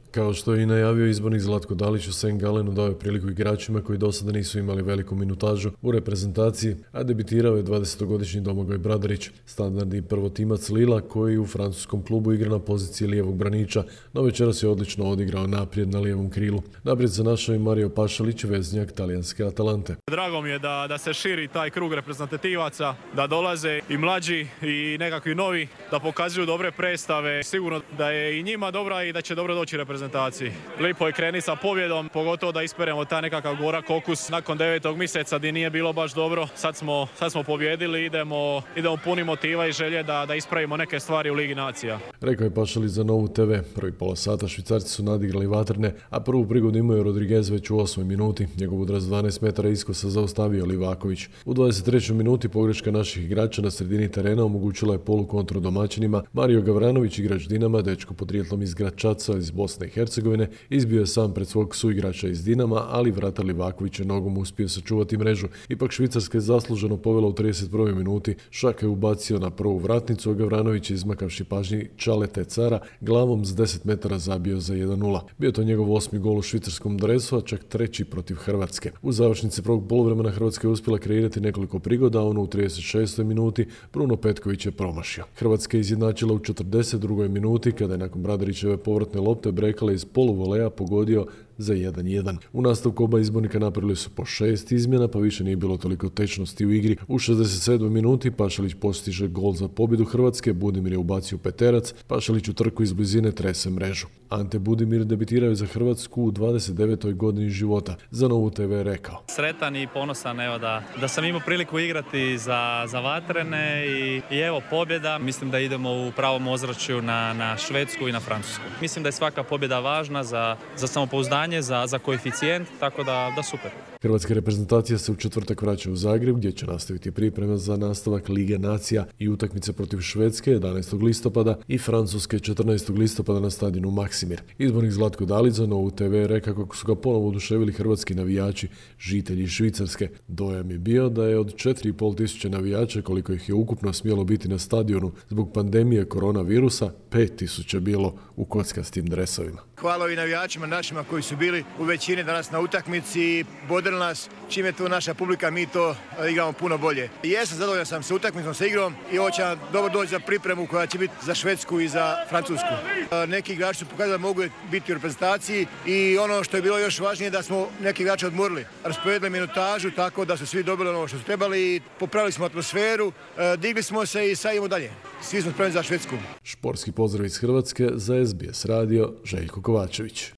Kao što je i najavio izbornik Zlatko Dalić, u St. Gallenu dao je priliku igračima koji do sada nisu imali veliku minutažu u reprezentaciji, a debitirao je 20-godišnji Domagoj Bradarić, standardni prvotimac Lila koji u francuskom klubu igra na poziciji lijevog braniča, no večeras je odlično odigrao naprijed na lijevom krilu. Naprijed se našao i Mario Pašalić, veznjak talijanske Atalante. Drago mi je da se širi taj krug reprezentativaca, da dolaze i mlađi i nekakvi novi, da pokazuju dobre predstave. Sigurno da je i njima dobra i da će dobro doći reprezentaciji. Lipo je kreni sa pobjedom, pogotovo da isperemo taj nekakav gorak okus nakon 9. mjeseca gdje nije bilo baš dobro. Sad smo pobjedili, idemo puni motiva i želje da ispravimo neke stvari u Ligi nacija. Rekao je Pašalić za Novu TV. Prvi pola sata Švicarci su nadigrali vatrene, a prvu prigodu imao je Rodriguez već u 8. minuti. Njegov udarac 12 metara iskosa zaustavio Livaković. U 23. minuti pogreška naših igrača na sredini terena omogućila je polukontru domaćinima. Mario Gavranović, igrač Dinama, dečko podrijetlom iz Gračaca iz Bosne i Hercegovine, izbio je sam pred svog suigrača iz Dinama, ali vratar Livaković je nogom uspio sačuvati mrežu. Ipak Švicarska je zasluženo povela u 31. minuti. Šaka je ubacio na prvu vratnicu, a Gavranović je izmakavši pažnji Čalete Cara glavom s 10 metara zabio za 1:0. Bio to njegov 8. gol u švicarskom dresu, a čak 3. protiv Hrvatske. U završnici prvog poluvremena Hrvatska je uspjela kreirati nekoliko prigoda, a ono u 36. minuti Bruno Petković je promašio. Hrvatska je izjednačila u 42. minuti kada je nakon Bradarićeve povratne lopte Brekala iz poluvoleja pogodio za 1:1. U nastavku oba izbornika napravili su po 6 izmjena, pa više nije bilo toliko tečnosti u igri. U 67. minuti Pašalić postiže gol za pobjedu Hrvatske, Budimir je ubacio peterac, Pašalić u trku iz blizine trese mrežu. Ante Budimir debitirao je za Hrvatsku u 29. godini života. Za Novu TV je rekao: Sretan i ponosan evo da sam imao priliku igrati za vatrene i evo pobjeda. Mislim da idemo u pravom ozračju na Švedsku i na Francusku. Mislim da je svaka pobjeda važna za samopouzdanje, za koeficijent, tako da super. Hrvatska reprezentacija se u četvrtak vraća u Zagreb gdje će nastaviti pripreme za nastavak Lige nacija i utakmice protiv Švedske 11. listopada i Francuske 14. listopada na stadionu Maksimir. Izbornik Zlatko Dalić za Novu TV je rekao kako su ga ponovo oduševili hrvatski navijači, žitelji Švicarske. Dojam je bio da je od 4,5 tisuće navijača, koliko ih je ukupno smjelo biti na stadionu zbog pandemije koronavirusa, 5.000 bilo u kockastim dresovima. Hvala i navijačima našima koji su bili u većini danas na utakmici, bodrili nas. Čim je tu naša publika, mi to igramo puno bolje. Jesam zadovoljan sam sa utakmicom, sa igrom i ovo će dobro doći za pripremu koja će biti za Švedsku i za Francusku. Neki igrači su pokazali da mogu biti u reprezentaciji i ono što je bilo još važnije da smo neki igrači odmorili. Rasporedili minutažu tako da su svi dobili ono što su trebali i popravili smo atmosferu, digli smo se i sad idemo dalje. Svi smo spremni za Švedsku. Športski pozdrav iz Hrvatske za SBS radio, Željko Kovačević.